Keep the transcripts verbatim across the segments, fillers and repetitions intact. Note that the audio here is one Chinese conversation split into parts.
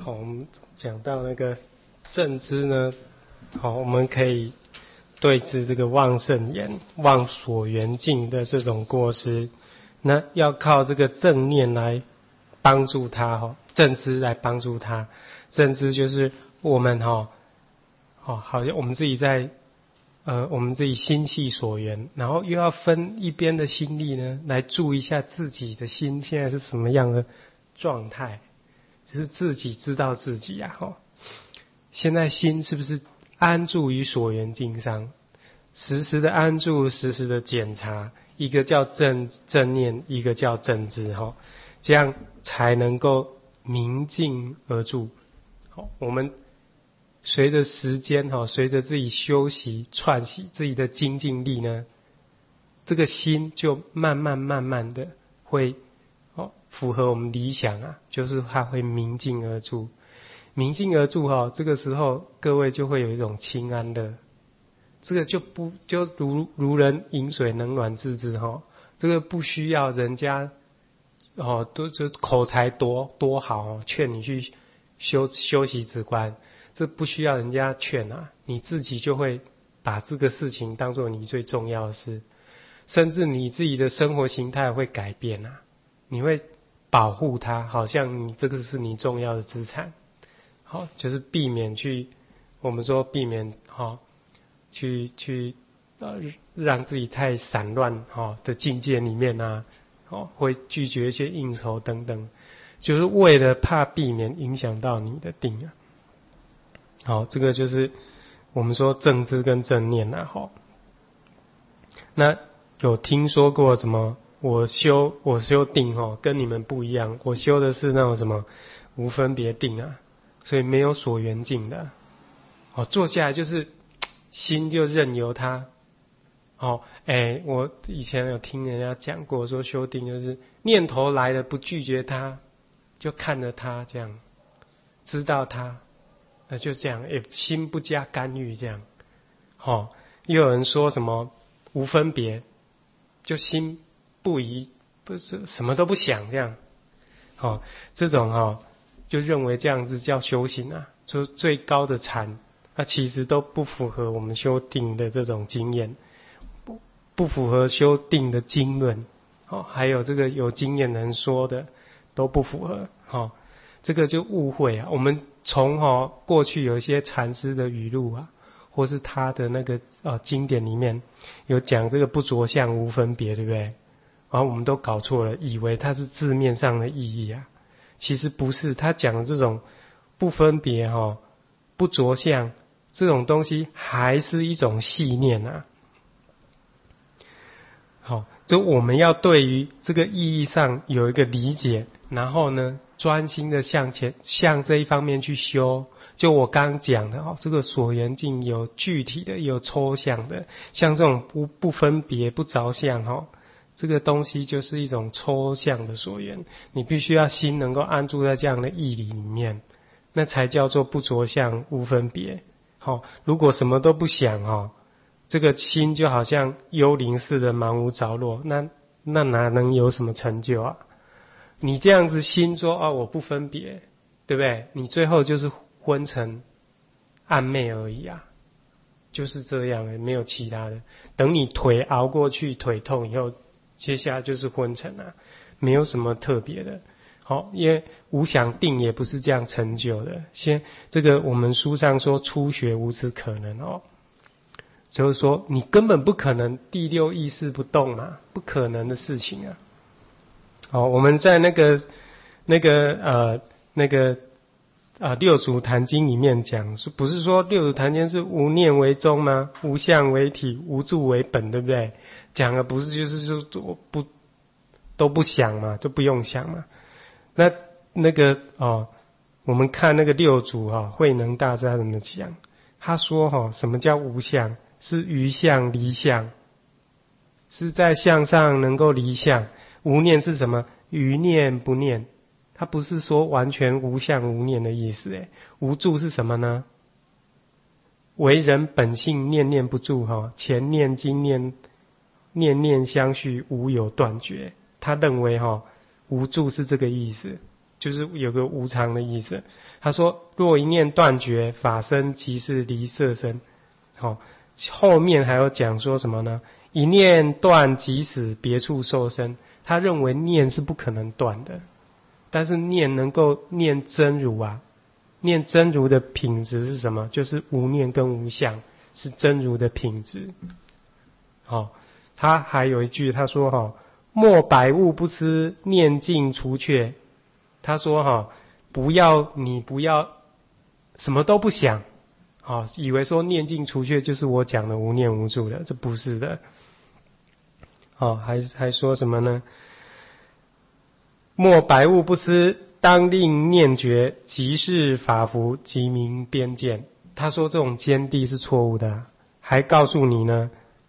好，我们讲到那个正知呢，好，我们可以对治这个妄圣言、妄所缘境的这种过失，那要靠这个正念来帮助他哈，正知来帮助他。正知就是我们哈，哦，好像我们自己在呃，我们自己心系所缘，然后又要分一边的心力呢，来注意一下自己的心现在是什么样的状态。就是自己知道自己呀、啊，吼，现在心是不是安住于所缘境上，时时的安住，时时的检查，一个叫正正念，一个叫正知，吼，这样才能够明镜而住。好，我们随着时间，哈，随着自己休息、串习自己的精进力呢，这个心就慢慢慢慢的会。符合我们理想啊，就是它会明镜而住，明镜而住哈，这个时候各位就会有一种清安乐，这个就不就如如人饮水，冷暖自知哈，这个不需要人家哦，都就口才多多好，劝你去修修习止观，这不需要人家劝啊，你自己就会把这个事情当作你最重要的事，甚至你自己的生活形态会改变啊，你会保护它，好像你这个是你重要的资产，好，就是避免去，我们说避免哈、哦，去去呃让自己太散乱哈、哦、的境界里面啊，哦会拒绝一些应酬等等，就是为了怕避免影响到你的定啊。好，这个就是我们说正知跟正念啊，哈。那有听说过什么？我修我修定哦，跟你们不一样。我修的是那种什么无分别定啊，所以没有所缘境的。哦，坐下来就是心就任由它。哦，哎，我以前有听人家讲过，说修定就是念头来了不拒绝它，就看着它这样，知道它，那就这样，也心不加干预这样。哦，又有人说什么无分别，就心。不疑，不是什么都不想这样，哦，这种哦，就认为这样子叫修行啊，就最高的禅，那其实都不符合我们修定的这种经验，不不符合修定的经论，哦，还有这个有经验人说的都不符合，哦，这个就误会啊。我们从哦过去有一些禅师的语录啊，或是他的那个呃经典里面有讲这个不着相无分别，对不对？然后我们都搞错了，以为它是字面上的意义啊，其实不是。他讲的这种不分别哈、哦、不着相这种东西，还是一种系念啊。好，就我们要对于这个意义上有一个理解，然后呢，专心的向前向这一方面去修。就我刚刚讲的哦，这个所缘境有具体的，有抽象的，像这种不不分别不着相哈、哦。这个东西就是一种抽象的所缘，你必须要心能够安住在这样的义理里面，那才叫做不着相无分别。好、哦，如果什么都不想哦，这个心就好像幽灵似的茫无着落，那那哪能有什么成就啊？你这样子心说啊、哦、我不分别，对不对？你最后就是昏沉暗昧而已啊，就是这样，没有其他的。等你腿熬过去，腿痛以后。接下来就是昏沉啊，没有什么特别的。好，因为无想定也不是这样成就的。先这个我们书上说初学无此可能哦，就是说你根本不可能第六意识不动嘛，不可能的事情啊。好，我们在那个那个呃那个啊、呃、六祖坛经里面讲，不是说六祖坛经是无念为宗吗？无相为体，无住为本，对不对？讲的不是就是说不都不想嘛，就不用想嘛。那那个哦，我们看那个六祖哈、哦，慧能大师怎么讲？他说哈、哦，什么叫无相？是于相离相，是在相上能够离相。无念是什么？于念不念。他不是说完全无相无念的意思诶。无住是什么呢？为人本性念念不住哈、哦，前念今念。念念相续，无有断绝。他认为哈、哦，无住是这个意思， 就是有个无常的意思。他说若一念断绝，法身即是离色身。好，后面还有讲说什么呢？一念断即死，别处受身。他认为念是不可能断的，但是念能够念真如啊，念真如的品质是什么？就是无念跟无相，是真如的品质。好，他还有一句，他说哈，莫百物不思，念尽除却。他说哈，不要你不要什么都不想，好，以为说念尽除却就是我讲的无念无住的，这不是的。好，还还说什么呢？莫百物不思，当令念觉，即是法服，即名边见。他说这种坚地是错误的，还告诉你呢，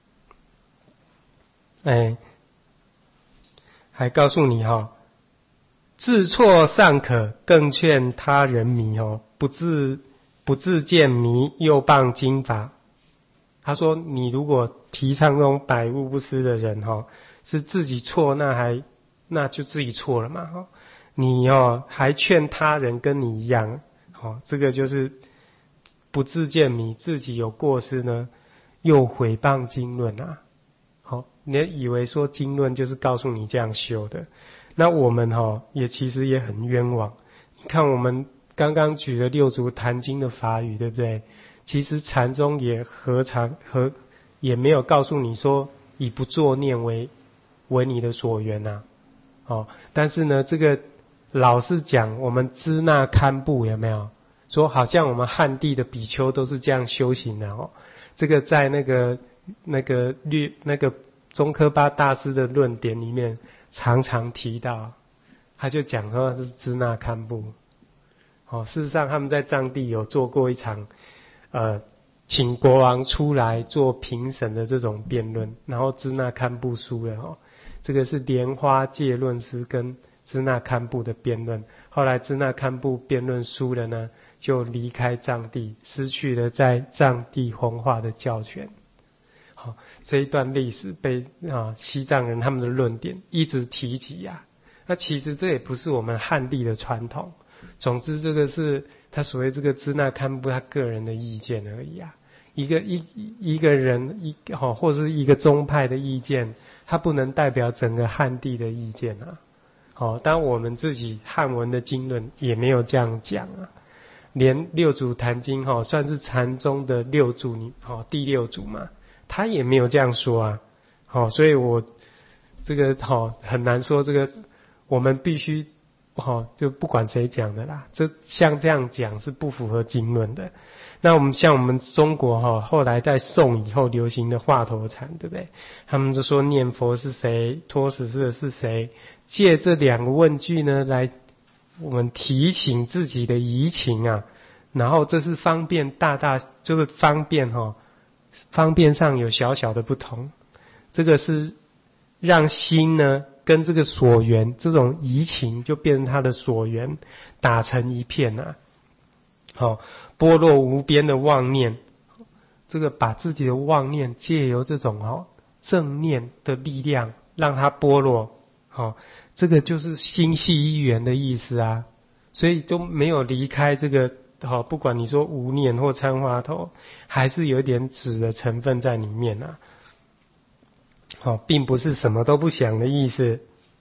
哎，还告诉你哈，自错尚可，更劝他人迷哦，不自不自见迷，又谤经法。他说你如果提倡这种百物不思的人哈，是自己错，那还那就自己错了嘛哈。你哦还劝他人跟你一样，好，这个就是不自见迷，自己有过失呢，又毁谤经论啊。好，你以为说经论就是告诉你这样修的，那我们哈也其实也很冤枉。你看我们刚刚举了六祖坛经的法语，对不对？其实禅宗也何尝何也没有告诉你说以不作念为为你的所缘啊。哦，但是呢，这个老是讲我们支那堪布有没有？说好像我们汉地的比丘都是这样修行的哦。这个在那个那个律那个宗喀巴大师的论点里面常常提到，他就讲说是支那堪布。哦，事实上他们在藏地有做过一场呃请国王出来做评审的这种辩论，然后支那堪布输了哦。这个是莲花戒论师跟支那堪布的辩论，后来支那堪布辩论输了呢，就离开藏地，失去了在藏地弘化的教权。好，这一段历史被啊西藏人他们的论点一直提及啊。那其实这也不是我们汉地的传统。总之，这个是他所谓这个支那堪布他个人的意见而已啊。一个一一个人一好，或是一个宗派的意见，它不能代表整个汉地的意见啊。好，当我们自己汉文的经论也没有这样讲啊。连六祖坛经哈，算是禅宗的六祖，你好第六祖嘛，他也没有这样说啊。好，所以我这个好很难说，这个我们必须好就不管谁讲的啦，这像这样讲是不符合经论的。那我们像我们中国哈，后来在宋以后流行的话头禅，对不对？他们就说念佛是谁，托死是是谁，借这两个问句呢，来我们提醒自己的疑情啊。然后这是方便大大，就是方便哈，方便上有小小的不同。这个是让心呢跟这个所缘，这种疑情就变成它的所缘，打成一片啊。好，般若无边的妄念，这个把自己的妄念借由这种哦正念的力量，让它般若，好，这个就是心系一缘的意思啊。所以都没有离开这个，好，不管你说无念或参话头，还是有点止的成分在里面啊。好，并不是什么都不想的意思。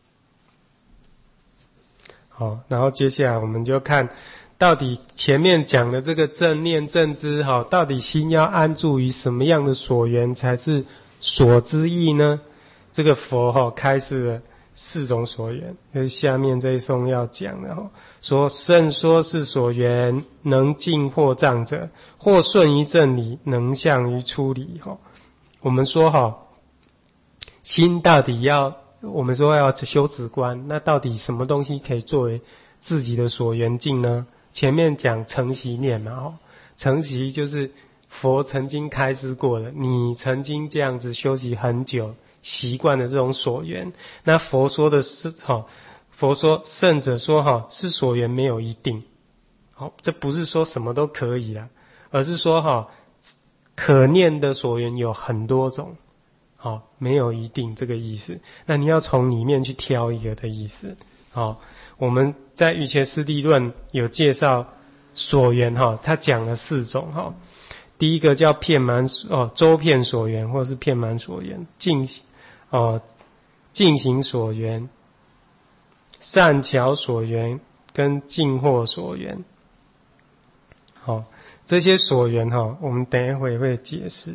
好，然后接下来我们就看。到底前面讲的这个正念正知哈，到底心要安住于什么样的所缘才是所知意呢？这个佛哈开示了四种所缘，就是下面这一颂要讲的哈，说圣说是所缘，能尽或障者，或顺于正理，能向于出离哈。我们说哈，心到底要，我们说要修止观，那到底什么东西可以作为自己的所缘境呢？前面讲承习念嘛，哦，承习就是佛曾经开示过的，你曾经这样子修习很久，习惯的这种所缘。那佛说的是，哈，佛说圣者说哈，是所缘没有一定，好，这不是说什么都可以啦，而是说哈，可念的所缘有很多种，好，没有一定这个意思。那你要从里面去挑一个的意思。 好，我们在瑜伽师地论有介绍所缘哈，他讲了四种哈。第一个叫遍满哦，周遍所缘或是遍满所缘，进哦进行所缘、善巧所缘跟尽惑所缘。好，这些所缘哈，我们等一会会解释。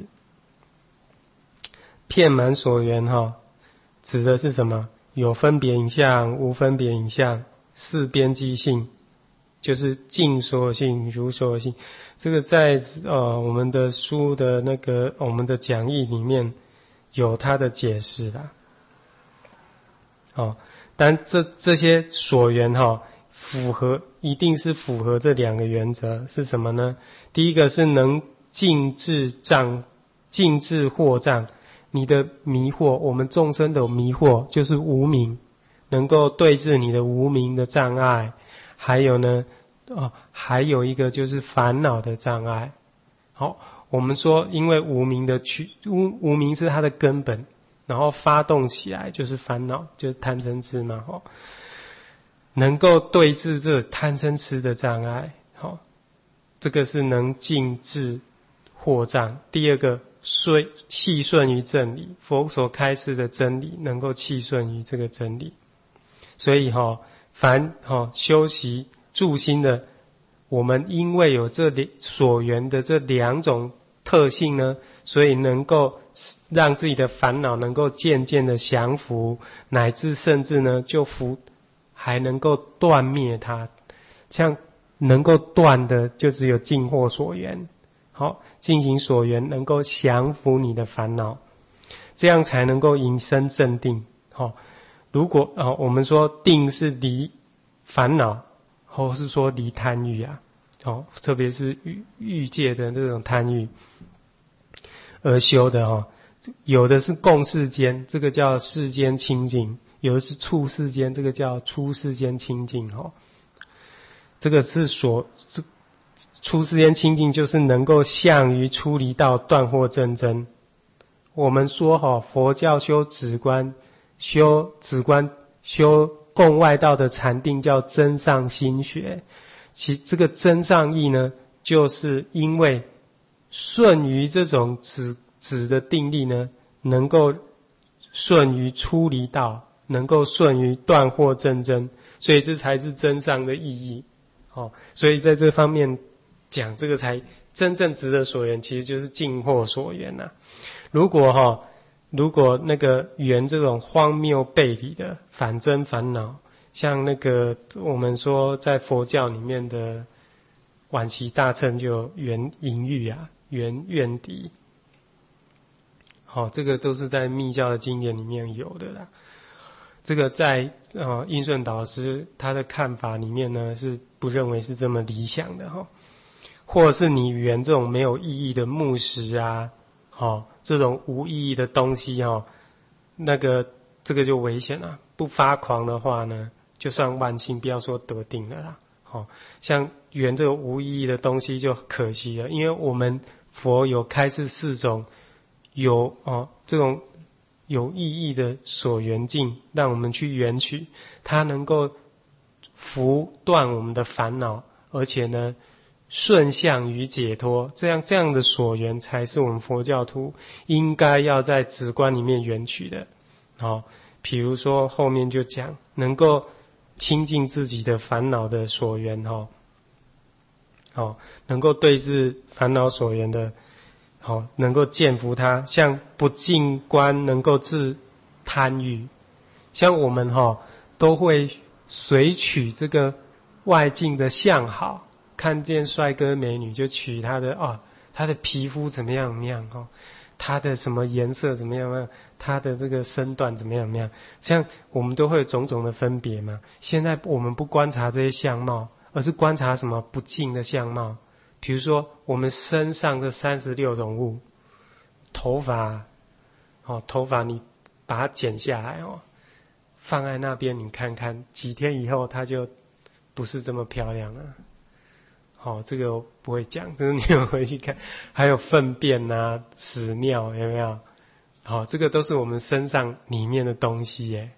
遍满所缘哈，指的是什么？有分别影像、无分别影像、四边际性，就是尽所有性、如所有性。这个在呃我们的书的那个我们的讲义里面有它的解释啦。哦，但这这些所缘哈，符合一定是符合这两个原则是什么呢？第一个是能尽治障、尽治惑障。你的迷惑，我们众生的迷惑就是无明，能够对治你的无明的障碍。还有呢，哦，还有一个就是烦恼的障碍。好，我们说，因为无明的去无无明是它的根本，然后发动起来就是烦恼，就是贪嗔痴嘛。哈，能够对治这贪嗔痴的障碍，好，这个是能尽治惑障。第二个。顺契顺于正理，佛所开示的真理能够契顺于这个真理，所以哈、哦，凡哈、哦、修习助心的，我们因为有这所缘的这两种特性呢，所以能够让自己的烦恼能够渐渐的降伏，乃至甚至呢就伏还能够断灭它。像能够断的就只有尽惑所缘。好，进行所缘能够降伏你的烦恼，这样才能够引生正定。好，如果啊、哦，我们说定是离烦恼，或是说离贪欲啊，哦，特别是欲欲界的这种贪欲而修的哦，有的是共世间，这个叫世间清净；有的是处世间，这个叫出世间清净。哦，这个是所这。出世间清净就是能够向于出离道断惑正真。我们说哈，佛教修止观，修止观修共外道的禅定叫真上心学。其这个真上义呢，就是因为顺于这种止止的定力呢，能够顺于出离道，能够顺于断惑正真，所以这才是真上的意义。哦，所以在这方面讲，这个才真正值得所缘，其实就是尽惑所缘呐。如果哈、哦，如果那个缘这种荒谬背离的反真烦恼，像那个我们说在佛教里面的晚期大乘就有缘淫欲啊，缘怨敌，好、哦，这个都是在密教的经典里面有的啦。这个在呃印顺导师他的看法里面呢，是不认为是这么理想的哈、哦，或者是你缘这种没有意义的木石啊，哦，这种无意义的东西哈、哦，那个这个就危险了。不发狂的话呢，就算万幸，不要说得定了啦。哦，像缘这个无意义的东西就可惜了，因为我们佛有开示四种有哦这种。有意义的所缘境，让我们去缘取，它能够拂断我们的烦恼，而且呢顺向于解脱，这样这样的所缘才是我们佛教徒应该要在止观里面缘取的。好，比如说后面就讲能够清净自己的烦恼的所缘，哈，好，能够对治烦恼所缘的。好，能够见服它，像不净观能够治贪欲，像我们哈、哦、都会随取这个外境的相好，看见帅哥美女就取他的哦，他的皮肤怎么样怎么样哦，他的什么颜色怎么样怎么样，他的这个身段怎么样怎么样，像我们都会有种种的分别嘛。现在我们不观察这些相貌，而是观察什么不净的相貌。比如说我们身上的三十六种物，头发，哦，头发你把它剪下来哦，放在那边你看看，几天以后它就不是这么漂亮了。好、哦，这个我不会讲，这个你们回去看。还有粪便啊、屎尿有没有？好、哦，这个都是我们身上里面的东西耶。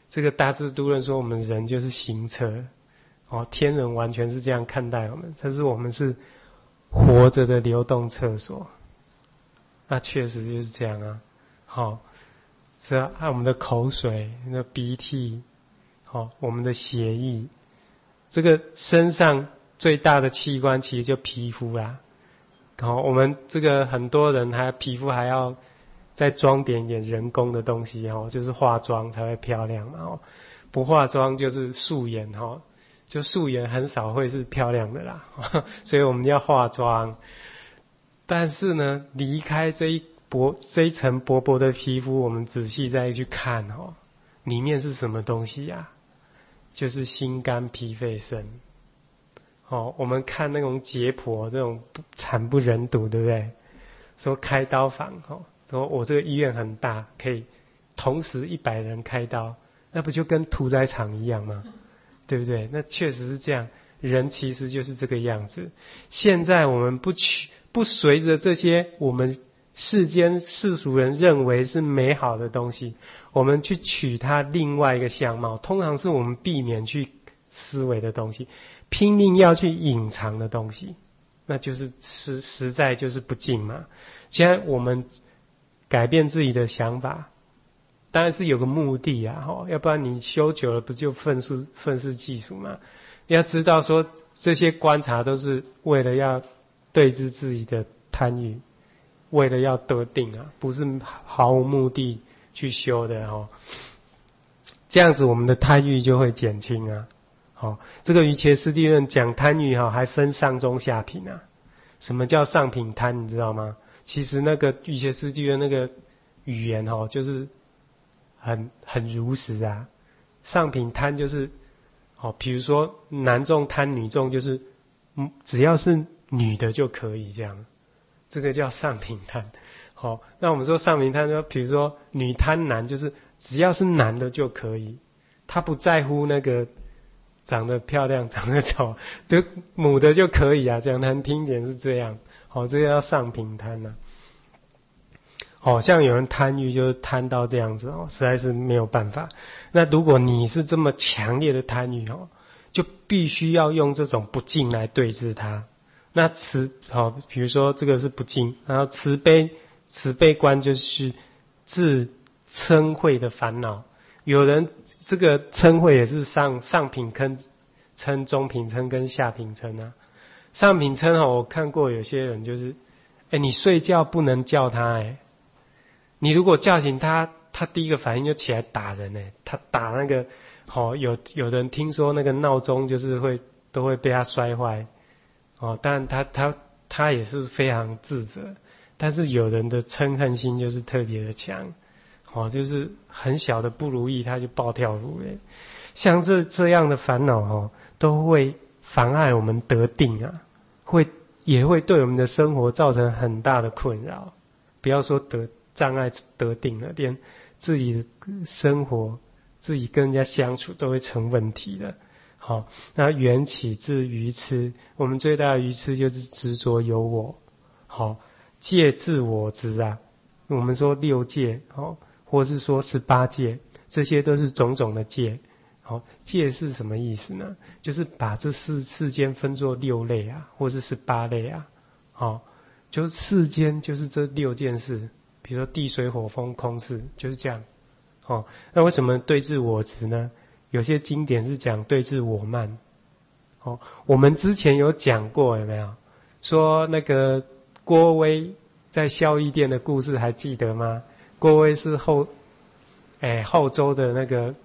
这个大智度论说我们人就是行车，哦，天人完全是这样看待我们，但是我们是活着的流动厕所。那确实就是这样啊，好、哦，是啊，按我们的口水、那鼻涕，好、哦，我们的血液，这个身上最大的器官其实就皮肤啦。好、哦，我们这个很多人还皮肤还要再装点点人工的东西哦，就是化妆才会漂亮嘛哦，不化妆就是素颜哦，就素颜很少会是漂亮的啦，所以我们要化妆。但是呢，离开这一薄这一层薄薄的皮肤，我们仔细再去看哦，里面是什么东西呀、啊？就是心肝脾肺肾。哦，我们看那种解剖这种惨不忍睹，对不对？说开刀房哦，说我这个医院很大，可以同时一百人开刀，那不就跟屠宰场一样吗？对不对？那确实是这样，人其实就是这个样子。现在我们不取不随着这些我们世间世俗人认为是美好的东西，我们去取它另外一个相貌，通常是我们避免去思维的东西，拼命要去隐藏的东西，那就是实实在就是不敬嘛。既然我们改变自己的想法，当然是有个目的啊，吼，要不然你修久了不就愤世愤世嫉俗嘛？要知道说这些观察都是为了要对治自己的贪欲，为了要得定啊，不是毫无目的去修的哦。这样子我们的贪欲就会减轻啊。好，这个瑜伽师地论讲贪欲哈，还分上中下品啊。什么叫上品贪？你知道吗？其实那个瑜伽师地论那个语言哈，就是很很如实啊。上品贪就是，好，比如说男众贪女众，就是嗯，只要是女的就可以这样，这个叫上品贪。好，那我们说上品贪，就比如说女贪男，就是只要是男的就可以，他不在乎那个长得漂亮长得丑，就母的就可以啊，讲难听点是这样。好，这个叫上品贪啊。好像有人贪欲就是贪到这样子哦，实在是没有办法。那如果你是这么强烈的贪欲哦，就必须要用这种不敬来对治它。那慈好，比如说这个是不敬，然后慈悲慈悲观就是治嗔恚的烦恼。有人这个嗔恚也是上上品嗔嗔、中品嗔跟下品嗔啊。上品嗔哦，我看过有些人就是，哎，你睡觉不能叫他哎。你如果叫醒他，他第一个反应就起来打人呢。他打那个，哦，有有人听说那个闹钟就是会都会被他摔坏，哦，但他他他也是非常自责。但是有人的嗔恨心就是特别的强，哦，就是很小的不如意他就暴跳如雷。像这这样的烦恼哦，都会妨碍我们得定啊，会也会对我们的生活造成很大的困扰。不要说得障碍得定了，连自己的生活、自己跟人家相处都会成问题的。好，那缘起自愚痴，我们最大的愚痴就是执着有我。好，戒自我执啊，我们说六戒，好，或是说十八戒，这些都是种种的戒。好，戒是什么意思呢？就是把这世世间分作六类啊，或是十八类啊。好，就世间就是这六件事。比如说地水火风空识就是这样，哦，那为什么对治我执呢？有些经典是讲对治我慢，哦，我们之前有讲过有没有？说那个郭威在孝义殿的故事还记得吗？郭威是后，哎后周的那个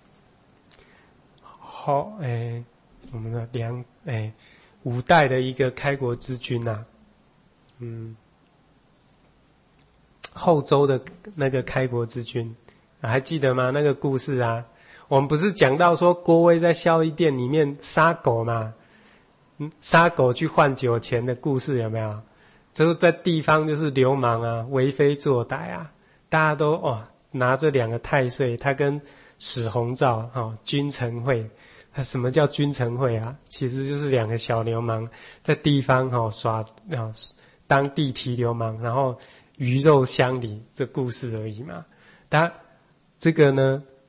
后哎我们的梁哎五代的一个开国之君呐、啊，嗯。后周的那个开国之君，还记得吗？那个故事啊，我们不是讲到说郭威在孝义殿里面杀狗嘛，嗯，杀狗去换酒钱的故事有没有？就是在地方就是流氓啊，为非作歹啊，大家都哦拿着两个太岁，他跟史弘照哦君臣会，他什么叫君臣会啊？其实就是两个小流氓在地方哦耍哦当地痞流氓，然后鱼肉乡里这故事而已嘛。他这个呢，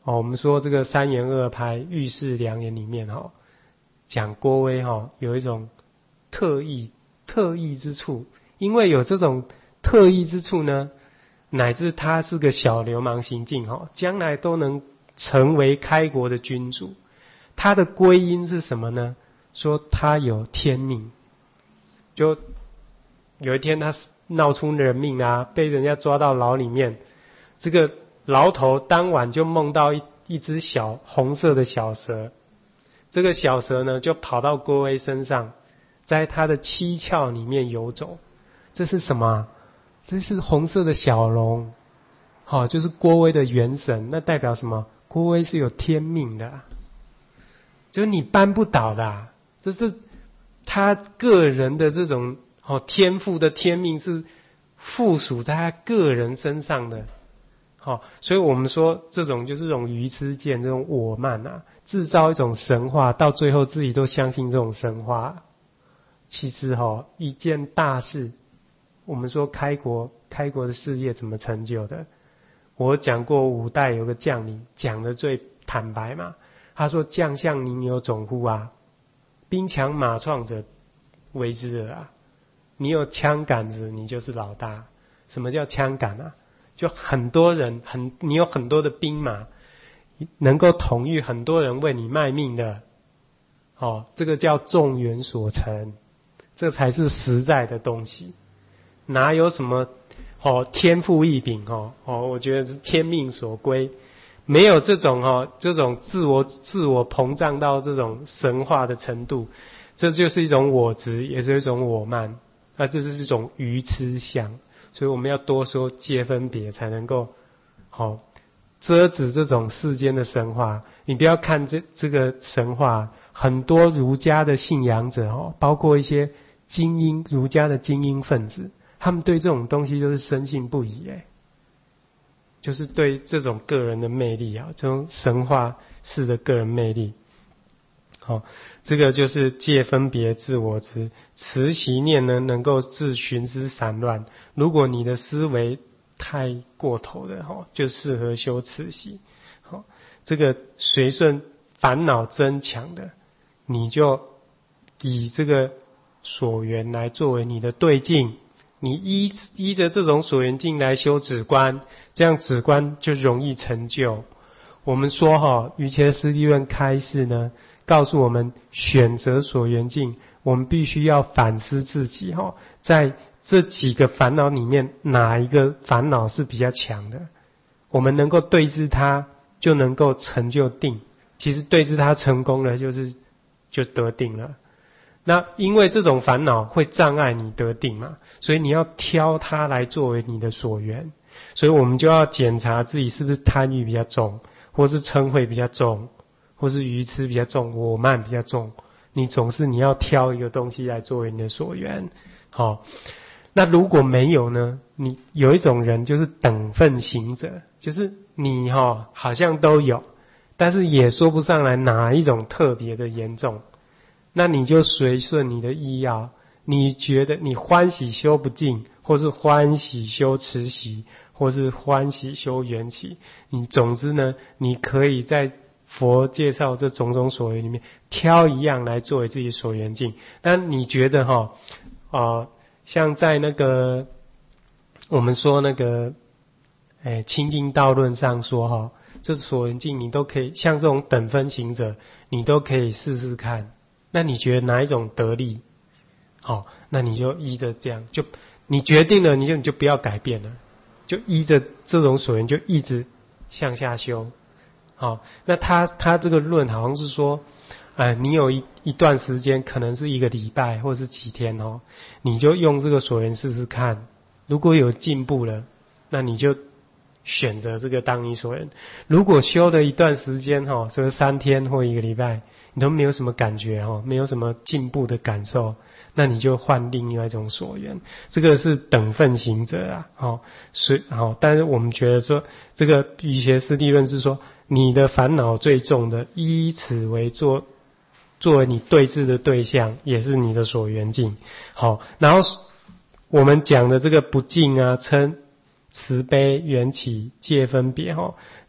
哦，我们说这个三言二拍遇事良言里面哈，讲郭威哈有一种特异特异之处，因为有这种特异之处呢，乃至他是个小流氓行径哈，将来都能成为开国的君主。他的归因是什么呢？说他有天命，就有一天他闹出人命啊，被人家抓到牢里面，这个牢头当晚就梦到一一只小红色的小蛇，这个小蛇呢就跑到郭威身上，在他的七窍里面游走。这是什么？这是红色的小龙，好、哦，就是郭威的元神。那代表什么？郭威是有天命的、啊，就是你扳不倒的、啊，这是他个人的这种哦天赋的天命是附属在他个人身上的。好、哦，所以我们说这种就是这种愚痴见，这种我慢啊，制造一种神话，到最后自己都相信这种神话。其实哈、哦，一件大事。我们说开国，开国的事业怎么成就的？我讲过五代有个将领讲的最坦白嘛，他说将相宁有种乎啊，兵强马壮者为之耳啊，你有枪杆子你就是老大。什么叫枪杆啊？就很多人很你有很多的兵马，能够统御很多人为你卖命的，哦，这个叫众元所成，这才是实在的东西。哪有什么哦天赋异禀哦哦，我觉得是天命所归，没有这种哦这种自我自我膨胀到这种神话的程度，这就是一种我执，也是一种我慢，那这是一种愚痴相。所以我们要多说戒分别，才能够好、哦、遮止这种世间的神话。你不要看这这个神话，很多儒家的信仰者哦，包括一些精英儒家的精英分子。他们对这种东西都是深信不疑，哎，就是对这种个人的魅力啊，这种神话式的个人魅力。好、哦，这个就是戒分别自我执，持习念呢，能够治寻思散乱。如果你的思维太过头了，哦，就适合修持习。好、哦，这个随顺烦恼增强的，你就以这个所缘来作为你的对境。你依依着这种所缘境来修止观，这样止观就容易成就。我们说哈，瑜伽师地论开示呢，告诉我们选择所缘境，我们必须要反思自己哈，在这几个烦恼里面，哪一个烦恼是比较强的？我们能够对治它，就能够成就定。其实对治它成功了，就是就得定了。那因为这种烦恼会障碍你得定嘛，所以你要挑它来作为你的所缘。所以我们就要检查自己是不是贪欲比较重，或是嗔恚比较重，或是愚痴比较重，我慢比较重。你总是你要挑一个东西来作为你的所缘。好，那如果没有呢？你有一种人就是等分行者，就是你哈、哦、好像都有，但是也说不上来哪一种特别的严重。那你就随顺你的意要，你觉得你欢喜修不尽，或是欢喜修持习，或是欢喜修缘起，你总之呢，你可以在佛介绍这种种所缘里面挑一样来作为自己所缘境。但你觉得哈、哦呃，像在那个我们说那个哎清净道论上说哈、哦，这所缘境你都可以，像这种等分行者，你都可以试试看。那你觉得哪一种得力？好、哦，那你就依着这样，就你决定了，你就你就不要改变了，就依着这种所缘就一直向下修。好、哦，那他他这个论好像是说，呃，你有一一段时间，可能是一个礼拜或是几天哦，你就用这个所缘试试看，如果有进步了，那你就选择这个当你所缘。如果修了一段时间哈、哦，说三天或一个礼拜，你都没有什么感觉哦，没有什么进步的感受，那你就换另外一种所缘。这个是等分行者啊，哦，所以哦，但是我们觉得说，这个瑜伽师地论是说，你的烦恼最重的，依此为作作为你对治的对象，也是你的所缘境。好，然后我们讲的这个不净啊、嗔、慈悲、缘起、戒分别，哈、哦，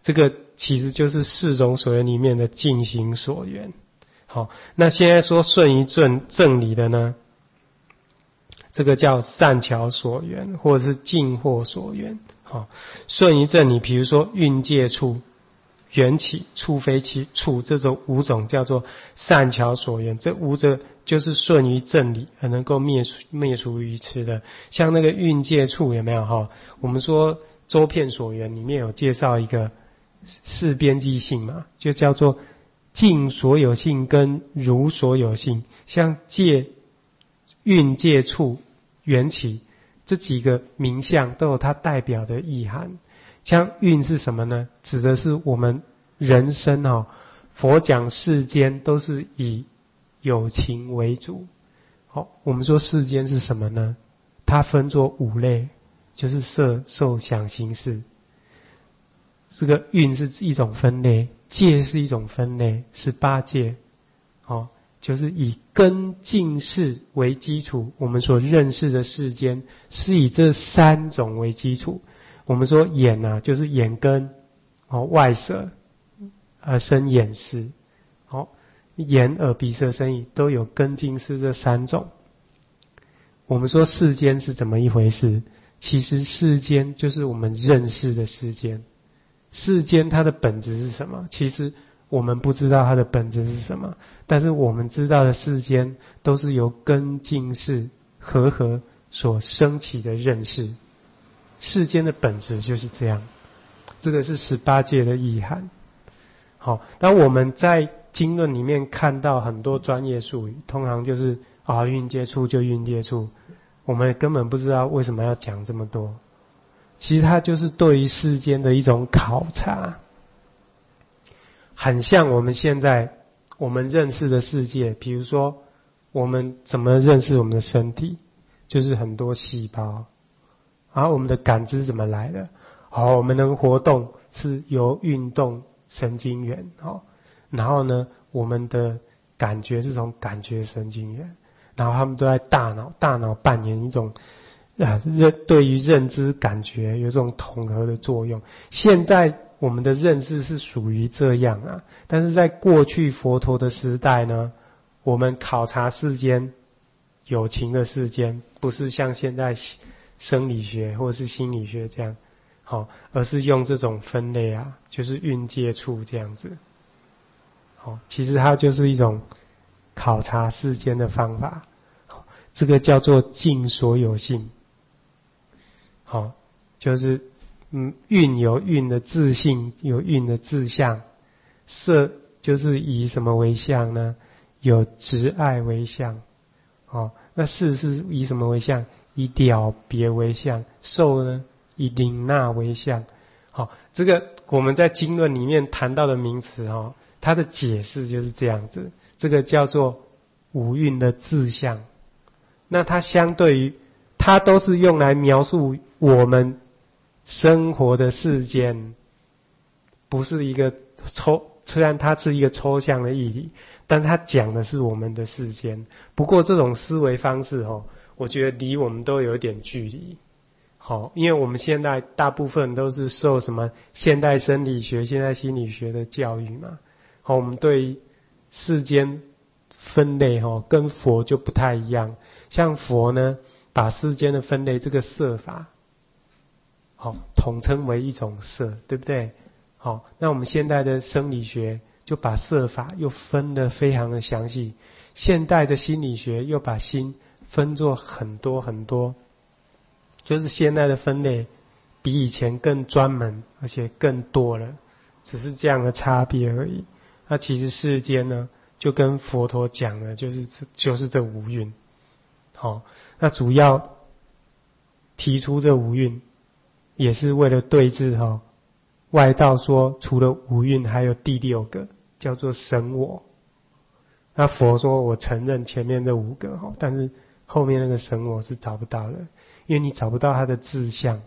这个其实就是四种所缘里面的净行所缘。好，那现在说顺于正正理的呢，这个叫善巧所缘，或者是净惑所缘。好，顺于正理，比如说蕴界处、缘起、处非其处，这种五种叫做善巧所缘。这五者就是顺于正理而能够灭除灭除愚痴的。像那个蕴界处有没有哈？我们说周遍所缘里面有介绍一个四边际性嘛，就叫做净所有性跟如所有性。像界、蕴界处、缘起这几个名相都有它代表的意涵。像蕴是什么呢？指的是我们人生哦，佛讲世间都是以有情为主。好，我们说世间是什么呢？它分作五类，就是色、受、想、行、识。这个蕴是一种分类，界是一种分类，十八界，哦，就是以根净识为基础，我们所认识的世间是以这三种为基础。我们说眼啊，就是眼根，哦，外色而生眼识，哦，眼耳鼻舌身意都有根净识这三种。我们说世间是怎么一回事？其实世间就是我们认识的世间。世间它的本质是什么？其实我们不知道它的本质是什么，但是我们知道的世间都是由根净识和合所升起的认识。世间的本质就是这样，这个是十八界的意涵。好，当我们在经论里面看到很多专业术语，通常就是啊蕴界处就蕴界处，我们根本不知道为什么要讲这么多。其实它就是对于世间的一种考察，很像我们现在我们认识的世界。比如说我们怎么认识我们的身体，就是很多细胞，然后我们的感知怎么来的？好，我们能活动是由运动神经元，好，然后呢，我们的感觉是从感觉神经元，然后他们都在大脑，大脑扮演一种啊，认对于认知感觉有这种统合的作用。现在我们的认识是属于这样啊，但是在过去佛陀的时代呢，我们考察世间有情的世间，不是像现在生理学或者是心理学这样，好，而是用这种分类啊，就是蕴界处这样子。好，其实它就是一种考察世间的方法，这个叫做净所有性。好，就是嗯，蕴有蕴的自性，有蕴的自相。色就是以什么为相呢？有执爱为相。哦，那识是以什么为相？以了别为相。受呢，以领纳为相。好，这个我们在经论里面谈到的名词哦，它的解释就是这样子。这个叫做五蕴的自相。那它相对于它都是用来描述我们生活的世间，不是一个抽，虽然它是一个抽象的义理，但它讲的是我们的世间。不过这种思维方式哦，我觉得离我们都有一点距离。好，因为我们现在大部分都是受什么现代生理学、现代心理学的教育嘛。好，我们对世间分类哦，跟佛就不太一样。像佛呢，把世间的分类，这个色法，好，统称为一种色，对不对？好，那我们现代的生理学就把色法又分得非常的详细，现代的心理学又把心分作很多很多，就是现在的分类比以前更专门，而且更多了，只是这样的差别而已。那其实世间呢，就跟佛陀讲的就是就是这五蕴。好，那主要提出这五蕴，也是为了对治哈外道说除了五蕴还有第六个叫做神我。那佛说我承认前面这五个哈，但是后面那个神我是找不到的，因为你找不到它的自相，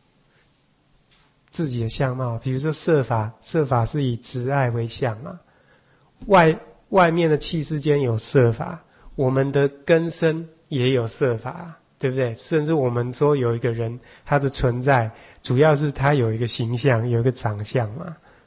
自己的相貌。比如说色法，色法是以执爱为相嘛，外外面的器世间有色法，我们的根身也有色法，对不对？甚至我们说有一个人，他的存在主要是他有一个形象，有一个长相嘛。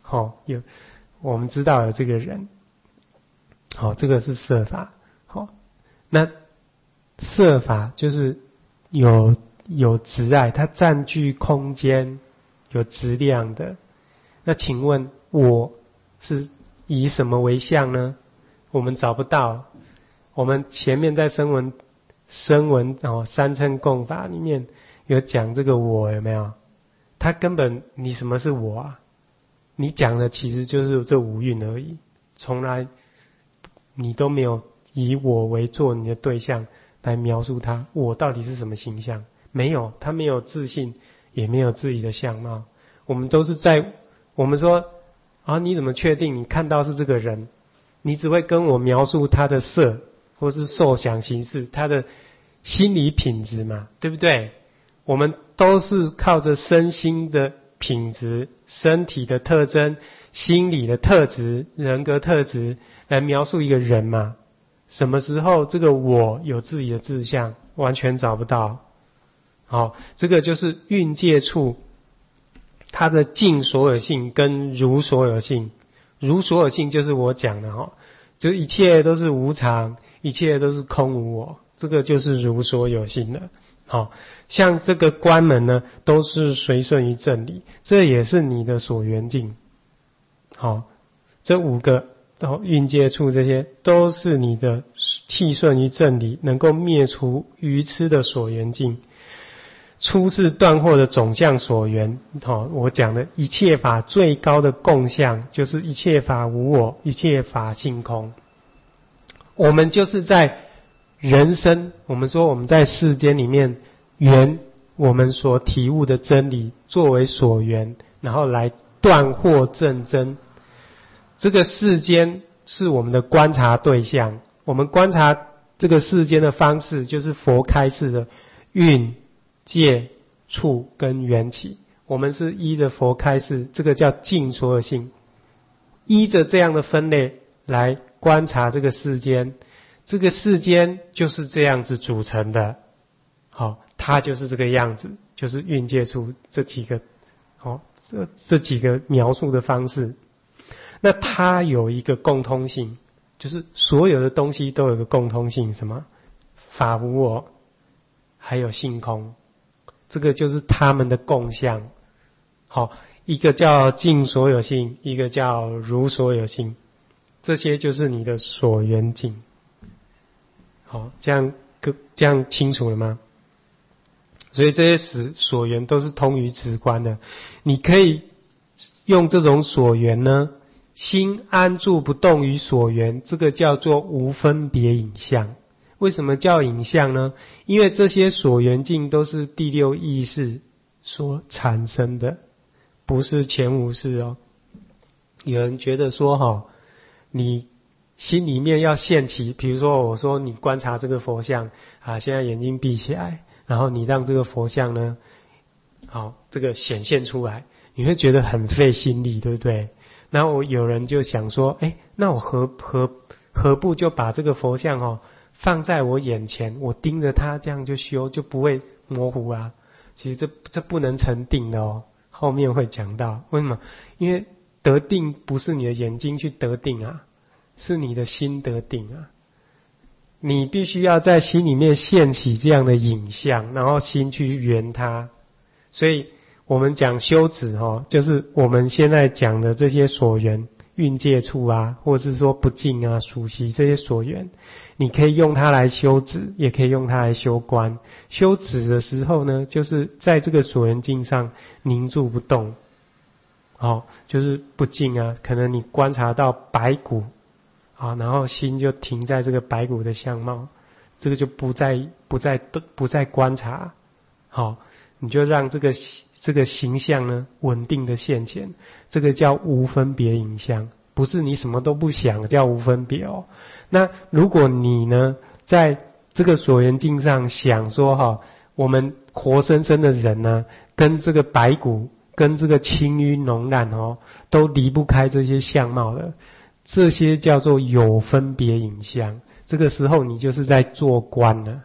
哦，有我们知道有这个人，好、哦，这个是色法。好、哦，那色法就是有有质爱，它占据空间，有质量的。那请问我是以什么为相呢？我们找不到。我们前面在声闻声闻哦三乘共法里面有讲这个我，有没有？它根本你什么是我啊？你讲的其实就是这五蕴而已，从来你都没有以我为做你的对象来描述它，我到底是什么形象？没有，他没有自信，也没有自己的相貌。我们都是在我们说啊，你怎么确定你看到是这个人？你只会跟我描述他的色，或是受想行识，他的心理品质嘛，对不对？我们都是靠着身心的品质、身体的特征、心理的特质、人格特质来描述一个人嘛。什么时候这个我有自己的志向？完全找不到。好，这个就是蕴界处它的尽所有性跟如所有性。如所有性就是我讲的哈，就一切都是无常，一切都是空无我，这个就是如所有性了。好，像这个观门呢，都是随顺于正理，这也是你的所缘境。好，这五个哦，蕴界处这些都是你的契顺于正理，能够灭除愚痴的所缘境。初次断惑的总相所缘，哦，我讲的一切法最高的共相，就是一切法无我，一切法性空。我们就是在人生，我们说我们在世间里面缘我们所体悟的真理作为所缘，然后来断惑正真。这个世间是我们的观察对象，我们观察这个世间的方式就是佛开示的蕴界处跟缘起，我们是依着佛开示，这个叫尽所有性，依着这样的分类来观察这个世间，这个世间就是这样子组成的。好，它就是这个样子，就是蕴界处这几个好这这几个描述的方式。那它有一个共通性，就是所有的东西都有一个共通性，什么？法无我，还有性空，这个就是他们的共相。好，一个叫尽所有性，一个叫如所有性，这些就是你的所缘境。好，这样这样清楚了吗？所以这些所所缘都是通于直观的，你可以用这种所缘呢，心安住不动于所缘，这个叫做无分别影像。为什么叫影像呢？因为这些所缘境都是第六意识所产生的，不是前五识哦。有人觉得说哈，你心里面要现起，比如说我说你观察这个佛像啊，现在眼睛闭起来，然后你让这个佛像呢，好，这个显现出来，你会觉得很费心力，对不对？然后有人就想说，哎，那我何何何不就把这个佛像哦放在我眼前，我盯着它，这样就修，就不会模糊啊。其实这这不能成定的哦，后面会讲到。为什么？因为得定不是你的眼睛去得定啊，是你的心得定啊。你必须要在心里面现起这样的影像，然后心去圆它。所以我们讲修止哦，就是我们现在讲的这些所缘、蕴界处啊，或是说不净啊、熟悉这些所缘，你可以用它来修止，也可以用它来修观。修止的时候呢，就是在这个所缘境上凝住不动，好，就是不净啊。可能你观察到白骨，好，然后心就停在这个白骨的相貌，这个就不再不再不再观察，好，你就让这个这个形象呢稳定的现前，这个叫无分别影像，不是你什么都不想叫无分别哦。那如果你呢在这个所缘境上想说哈，我们活生生的人呢，跟这个白骨跟这个清淤浓烂哦，都离不开这些相貌的。这些叫做有分别影像，这个时候你就是在做观了，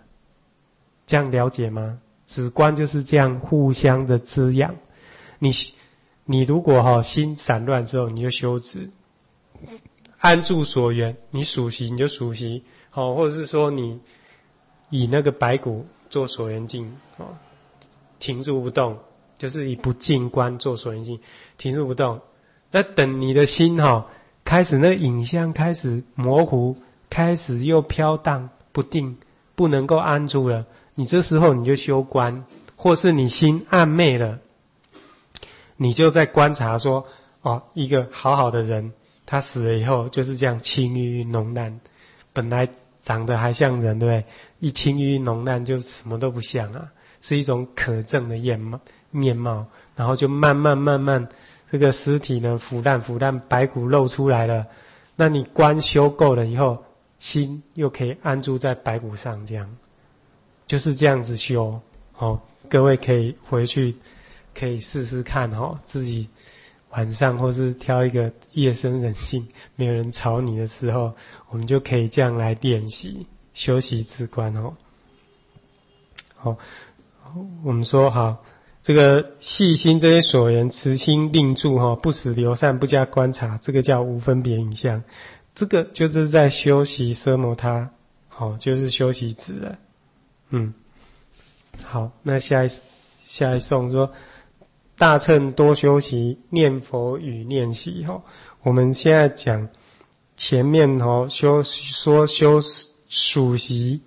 这样了解吗？止观就是这样互相的滋养。你你如果哈心散乱之后，你就修止，安住所缘，你数息你就数息，好，或者是说你以那个白骨做所缘境，哦，停住不动，就是以不净观做所缘境，停住不动。那等你的心哈开始那个影像开始模糊，开始又飘荡不定，不能够安住了，你这时候你就修观，或是你心暗昧了，你就在观察说，哦，一个好好的人，他死了以后就是这样青郁浓淡，本来长得还像人，对不对？一青郁浓淡就什么都不像啊，是一种可憎的面貌面貌，然后就慢慢慢慢这个尸体呢腐烂腐烂，白骨露出来了，那你观修够了以后，心又可以安住在白骨上，这样就是这样子修。哦，各位可以回去可以试试看哦，自己晚上或是挑一个夜深人静没有人吵你的时候，我们就可以这样来练习修习自观哦。好，我们说好，这个细心这些所缘，持心令住哈，不使流散，不加观察，这个叫无分别影像。这个就是在修习奢摩他，好，就是修习止了。嗯，好，那下一下一颂说。大乘多修习念佛与念习哈，我们现在讲前面哈修说修数习，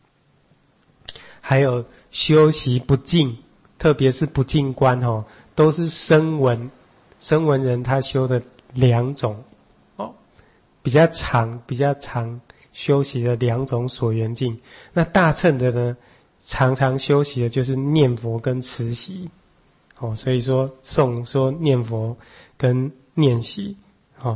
还有修习不净，特别是不净观哈，都是声闻声闻人他修的两种哦，比较长比较长修习的两种所缘境。那大乘的呢，常常修习的就是念佛跟持习。哦，所以说颂说念佛跟念习，哦，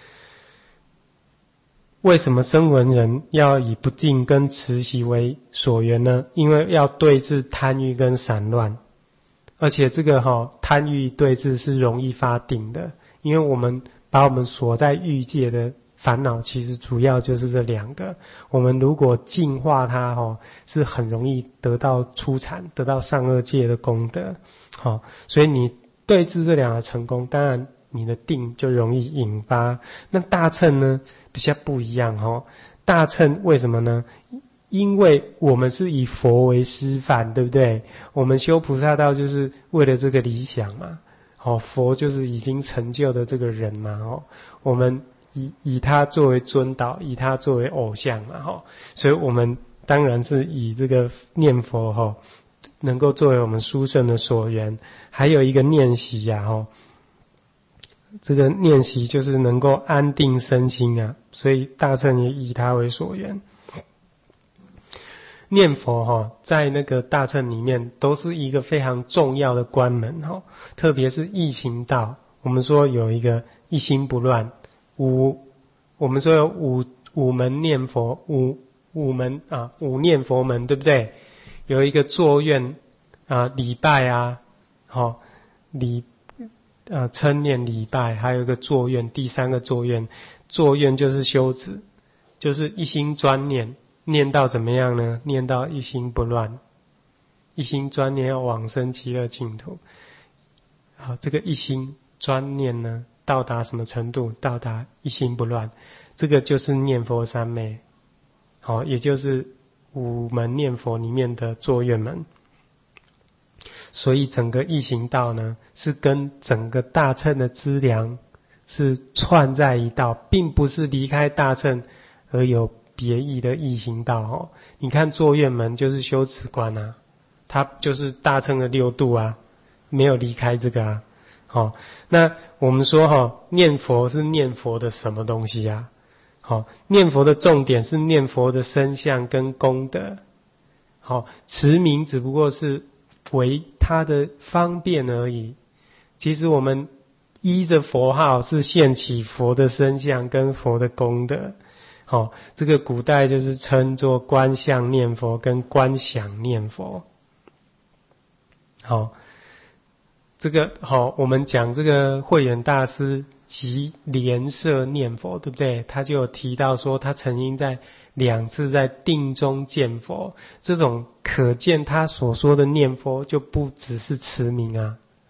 为什么声闻人要以不净跟持习为所缘呢？因为要对治贪欲跟散乱，而且这个哈、哦、贪欲对治是容易发定的，因为我们把我们锁在欲界的烦恼，其实主要就是这两个。我们如果净化它，哈、哦，是很容易得到初禅，得到上二界的功德。好、哦，所以你对治这两个成功，当然你的定就容易引发。那大乘呢比较不一样哦，大乘为什么呢？因为我们是以佛为师范，对不对？我们修菩萨道就是为了这个理想嘛。哦，佛就是已经成就的这个人嘛。哦，我们以以他作为尊导，以他作为偶像嘛。哦，所以我们当然是以这个念佛哈、哦。能够作为我们殊胜的所缘，还有一个念习呀、啊，哦，这个念习就是能够安定身心啊，所以大乘也以它为所缘。念佛哈、哦，在那个大乘里面都是一个非常重要的关门哈、哦，特别是易行道，我们说有一个一心不乱，五，我们说有五五门念佛，五五门啊，五念佛门，对不对？有一个坐愿啊，礼拜啊，好、哦、礼呃称念礼拜，还有一个坐愿，第三个坐愿，坐愿就是修止，就是一心专念，念到怎么样呢？念到一心不乱，一心专念要往生极乐净土。好，这个一心专念呢，到达什么程度？到达一心不乱，这个就是念佛三昧，好、哦，也就是五门念佛里面的坐愿门。所以整个易行道呢，是跟整个大乘的资粮是串在一道，并不是离开大乘而有别义的易行道哦。你看坐愿门就是修持观啊，它就是大乘的六度啊，没有离开这个啊。好、哦，那我们说哈、哦，念佛是念佛的什么东西啊？好、哦，念佛的重点是念佛的身相跟功德。好、哦，持名只不过是为它的方便而已。其实我们依着佛号是现起佛的身相跟佛的功德。好、哦，这个古代就是称作观相念佛跟观想念佛。好、哦，这个好、哦，我们讲这个慧远大师即莲社念佛，对不对？他就有提到说，他曾经在两次在定中见佛，这种可见他所说的念佛就不只是持名啊，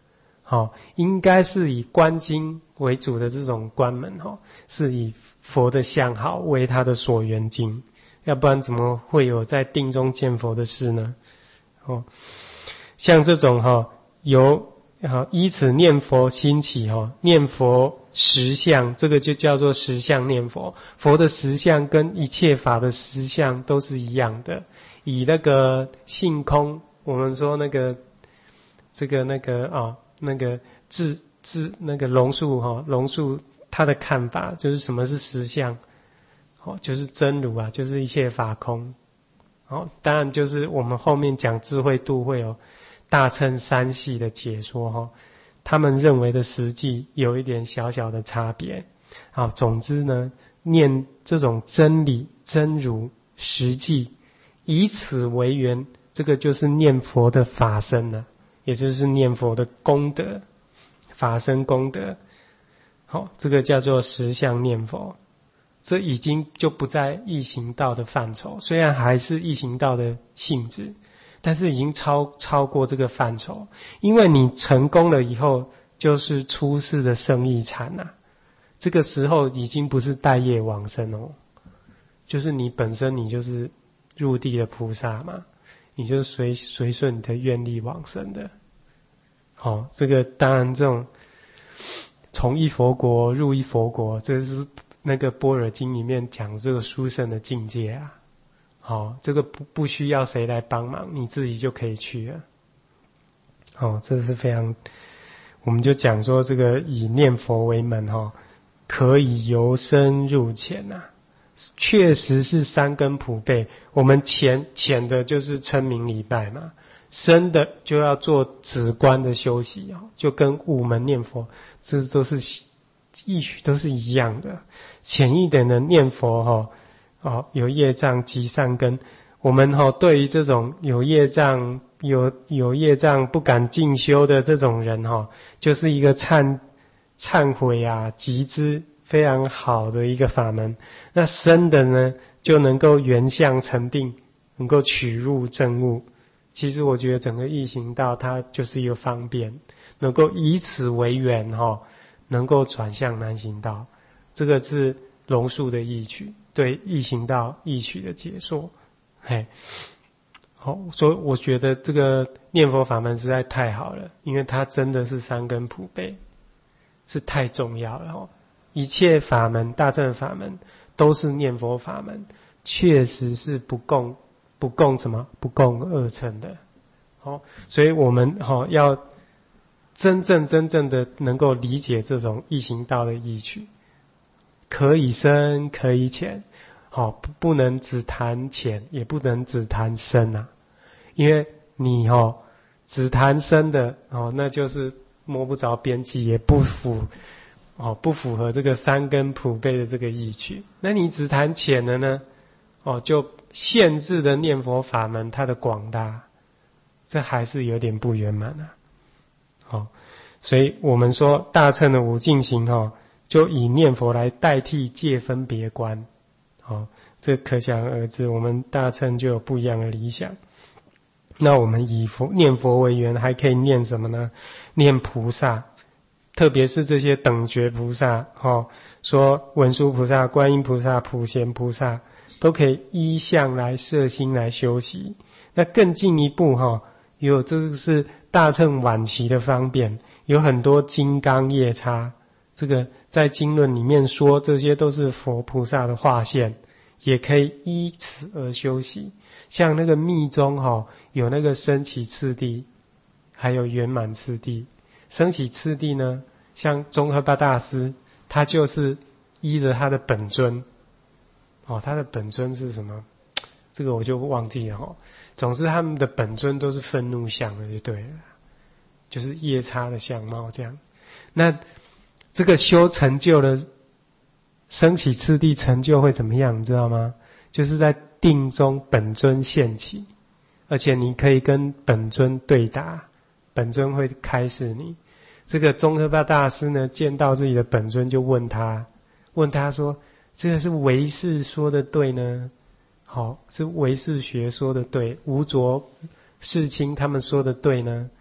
好，应该是以观经为主的这种观门哈，是以佛的相好为他的所缘境，要不然怎么会有在定中见佛的事呢？哦，像这种哈，由好依此念佛兴起哈，念佛实相，这个就叫做实相念佛。佛的实相跟一切法的实相都是一样的。以那个性空，我们说那个这个那个啊、哦，那个智智那个龙树哈，龙树他的看法就是什么是实相？哦，就是真如啊，就是一切法空。哦，当然就是我们后面讲智慧度会有大乘三系的解说哈，他们认为的实际有一点小小的差别。好，总之呢，念这种真理、真如、实际，以此为缘，这个就是念佛的法身了，也就是念佛的功德，法身功德。好，这个叫做实相念佛。这已经就不在易行道的范畴，虽然还是易行道的性质，但是已经超超过这个范畴。因为你成功了以后，就是出世的圣意禅呐、啊，这个时候已经不是待业往生哦，就是你本身你就是入地的菩萨嘛，你就随随顺你的愿力往生的。好、哦，这个当然这种从一佛国入一佛国，这是那个般若经里面讲这个殊胜的境界啊。好、哦，这个不不需要谁来帮忙，你自己就可以去了。哦，这是非常，我们就讲说这个以念佛为门哈、哦，可以由深入浅啊，确实是三根普被。我们浅浅的就是称名礼拜嘛，深的就要做止观的修习啊，就跟五门念佛，这都是意许都是一样的。浅一点的念佛哈，哦，有业障及善根，我们哈对于这种有业障、有有业障不敢进修的这种人哈，就是一个忏忏悔啊，集资非常好的一个法门。那深的呢，就能够圆相成定，能够取入正悟。其实我觉得整个易行道它就是一个方便，能够以此为缘哈，能够转向难行道。这个是龙树的义曲，对易行道义曲的解说。嘿，好，所以我觉得这个念佛法门实在太好了，因为它真的是三根普被，是太重要了哦。一切法门，大乘法门都是念佛法门，确实是不共不共什么不共二乘的。好，所以我们好要真正真正的能够理解这种易行道的义曲，可以深可以浅。好，不不能只谈浅，也不能只谈深啊，因为你哦只谈深的哦，那就是摸不着边际，也不符哦不符合这个三根普被的这个义趣。那你只谈浅的呢，哦就限制的念佛法门它的广大，这还是有点不圆满啊。好，所以我们说大乘的五境行哦，就以念佛来代替界分别观。好，这可想而知，我们大乘就有不一样的理想。那我们以佛念佛为缘，还可以念什么呢？念菩萨，特别是这些等觉菩萨，哦，说文殊菩萨、观音菩萨、普贤菩萨，都可以依相来摄心来修习。那更进一步哈、哦，有这个是大乘晚期的方便，有很多金刚夜叉。这个在经论里面说，这些都是佛菩萨的化现，也可以依此而修习。像那个密宗哈、哦，有那个升起次第，还有圆满次第。升起次第呢，像宗喀巴大师，他就是依着他的本尊。哦，他的本尊是什么？这个我就忘记了哈、哦。总之他们的本尊都是愤怒相的，就对了，就是夜叉的相貌这样。那这个修成就了升起次第成就会怎么样你知道吗？就是在定中本尊现起，而且你可以跟本尊对答，本尊会开示你。这个宗喀巴大师呢，见到自己的本尊就问他问他说，这个是唯识说的对呢，好，是唯识学说的对，无着世亲他们说的对呢，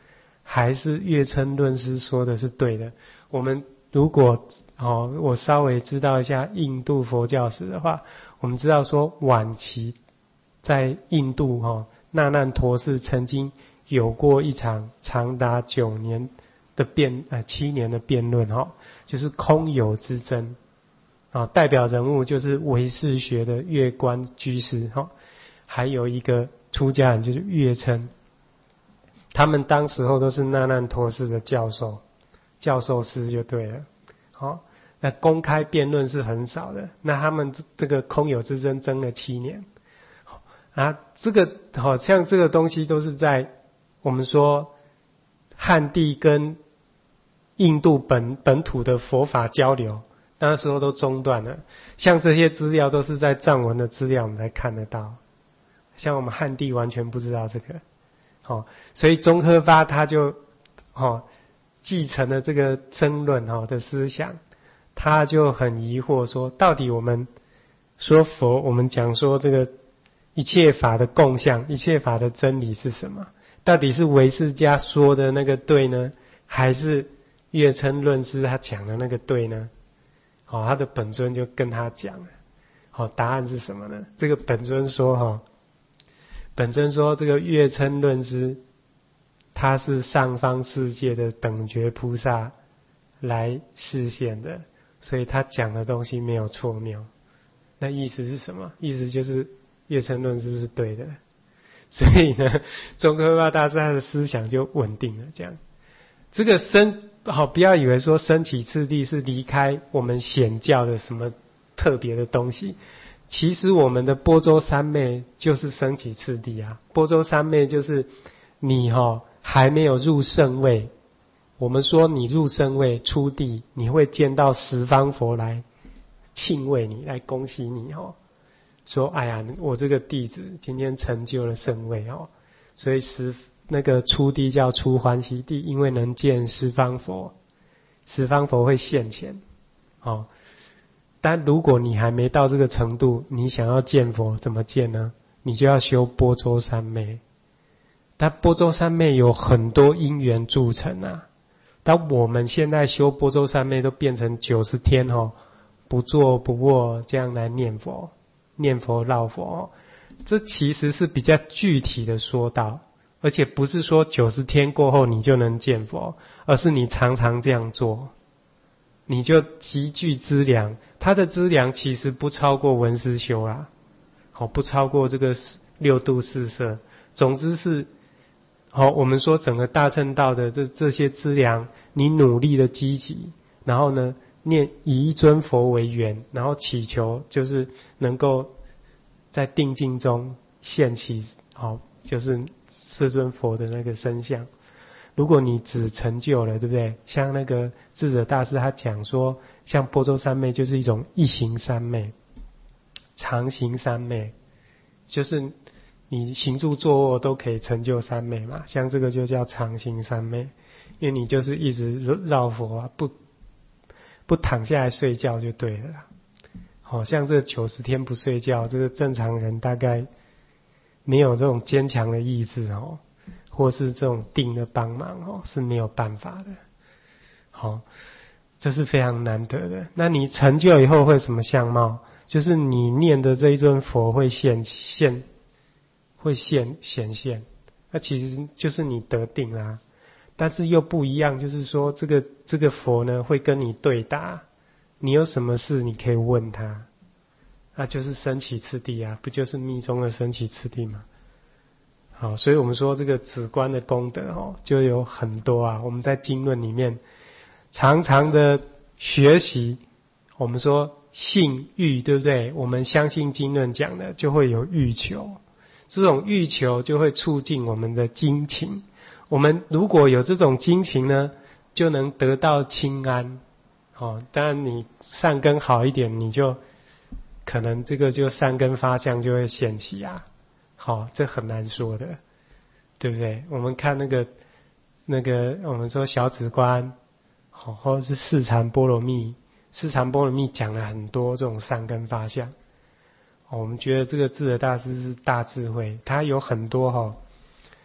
还是月称论师说的是对的？我们如果哦，我稍微知道一下印度佛教史的话，我们知道说晚期在印度哈、哦，那烂陀寺曾经有过一场长达九年的辩呃七年的辩论哈、哦，就是空有之争啊、哦，代表人物就是唯识学的月观居士哈、哦，还有一个出家人就是月称，他们当时候都是那烂陀寺的教授，教授师就对了，好、哦。那公开辩论是很少的，那他们这个空有之争争了七年，啊，这个好像这个东西都是在我们说汉地跟印度本本土的佛法交流，那时候都中断了。像这些资料都是在藏文的资料我们才看得到，像我们汉地完全不知道这个，好，所以宗喀巴他就好继承了这个争论哈的思想。他就很疑惑说，到底我们说佛，我们讲说这个一切法的共相，一切法的真理是什么？到底是唯识家说的那个对呢，还是月称论师他讲的那个对呢？好、哦，他的本尊就跟他讲了，好、哦，答案是什么呢？这个本尊说哈、哦，本尊说这个月称论师他是上方世界的等觉菩萨来示现的。所以他讲的东西没有错谬，那意思是什么？意思就是月称论师是对的，所以呢，宗喀巴大师他的思想就稳定了。这样，这个升好，不要以为说升起次第是离开我们显教的什么特别的东西，其实我们的般舟三昧就是升起次第啊。般舟三昧就是你哈、哦、还没有入圣位。我们说你入圣位出地，你会见到十方佛来庆慰你，来恭喜你哦。说哎呀，我这个弟子今天成就了圣位哦，所以十那个出地叫出欢喜地，因为能见十方佛，十方佛会现前哦。但如果你还没到这个程度，你想要见佛怎么见呢？你就要修般舟三昧。但般舟三昧有很多因缘铸成啊。当我们现在修般舟三昧都变成九十天哦，不坐不卧这样来念佛，念佛绕佛、哦，这其实是比较具体的说道，而且不是说九十天过后你就能见佛，而是你常常这样做，你就极具资粮。它的资粮其实不超过文思修啦，好，不超过这个六度四摄，总之是。好，我们说整个大乘道的这这些资粮，你努力的积极，然后呢，念以一尊佛为缘，然后祈求就是能够在定境中现起，好，就是这尊佛的那个身相。如果你只成就了，对不对？像那个智者大师他讲说，像般舟三昧就是一种一行三昧、常行三昧，就是你行住坐卧都可以成就三昧嘛，像这个就叫常行三昧，因为你就是一直绕佛啊，不不躺下来睡觉就对了啦。好、哦、像这九十天不睡觉，这个正常人大概没有这种坚强的意志哦，或是这种定的帮忙哦，是没有办法的。好、哦，这是非常难得的。那你成就以后会什么相貌？就是你念的这一尊佛会现现。会现显现，那其实就是你得定啦，但是又不一样，就是说这个这个佛呢会跟你对答，你有什么事你可以问他，那就是升起次第啊，不就是密宗的升起次第吗？好，所以我们说这个止观的功德哦，就有很多啊。我们在经论里面常常的学习，我们说信欲，对不对？我们相信经论讲的，就会有欲求。这种欲求就会促进我们的精勤，我们如果有这种精勤呢，就能得到清安。哦，当然你善根好一点，你就可能这个就善根发相就会现起啊。好、哦，这很难说的，对不对？我们看那个那个，我们说小止观，好、哦，或者是四禅波罗蜜，四禅波罗蜜讲了很多这种善根发相。我们觉得这个智者大师是大智慧，他有很多哈、哦、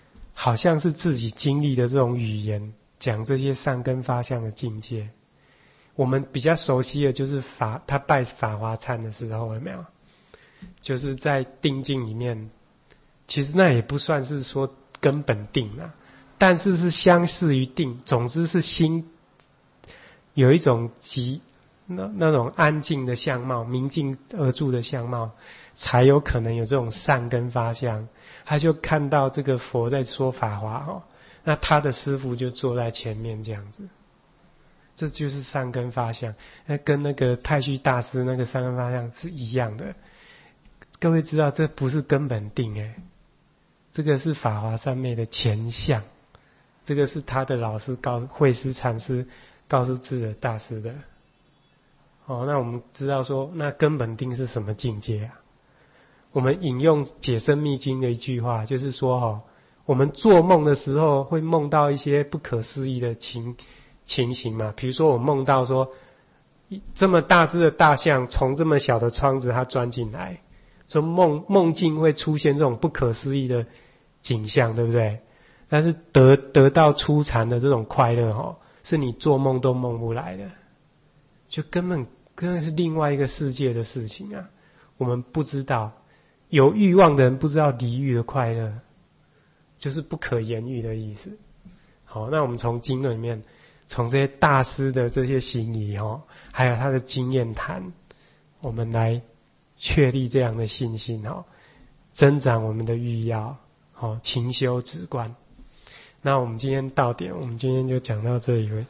好像是自己经历的这种语言，讲这些善根发相的境界。我们比较熟悉的就是法，他拜法华忏的时候有没有？就是在定境里面，其实那也不算是说根本定啊，但是是相似于定，总之是心有一种极那那种安静的相貌，明镜而住的相貌，才有可能有这种善根发相。他就看到这个佛在说法华哦，那他的师父就坐在前面这样子。这就是善根发相，那跟那个太虚大师那个善根发相是一样的。各位知道这不是根本定诶，这个是法华三昧的前相，这个是他的老师告慧思禅师告诉智者大师的。哦，那我们知道说，那根本定是什么境界啊？我们引用解深密经的一句话，就是说哦，我们做梦的时候会梦到一些不可思议的情情形嘛，比如说我梦到说，这么大只的大象从这么小的窗子它钻进来，说梦梦境会出现这种不可思议的景象，对不对？但是得得到初禅的这种快乐哦，是你做梦都梦不来的，就根本根本是另外一个世界的事情啊！我们不知道，有欲望的人不知道离欲的快乐，就是不可言喻的意思。好，那我们从经论里面。从这些大师的这些行仪哦，还有他的经验谈，我们来确立这样的信心哦，增长我们的欲要哦，勤修止观。那我们今天到点，我们今天就讲到这里为